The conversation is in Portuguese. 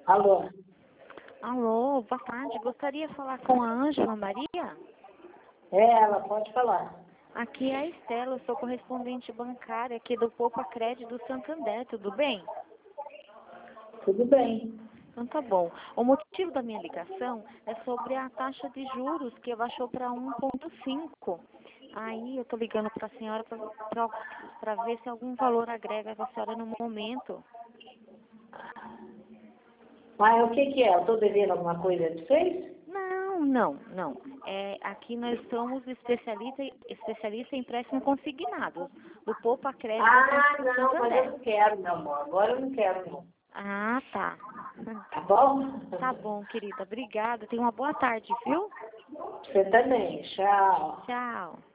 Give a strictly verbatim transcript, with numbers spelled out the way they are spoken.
Alô? Alô, boa tarde. Gostaria de falar com a Ângela Maria? É ela, pode falar. Aqui é a Estela, eu sou correspondente bancária aqui do Poupa Crédito do Santander, tudo bem? Tudo bem. Então tá bom. O motivo da minha ligação é sobre a taxa de juros que baixou para um ponto cinco. Aí eu tô ligando para a senhora para ver se algum valor agrega para a senhora no momento. Mas o que que é? Eu estou devendo alguma coisa de vocês? Não, não, não. É, aqui nós somos especialistas especialista em empréstimo consignado, do Poupa Crédito Ah, do não, mas eu Santander. não quero, meu amor. Agora eu não quero, não. Ah, tá. Tá bom? Tá bom, querida. Obrigada. Tenha uma boa tarde, viu? Você também. Tchau. Tchau.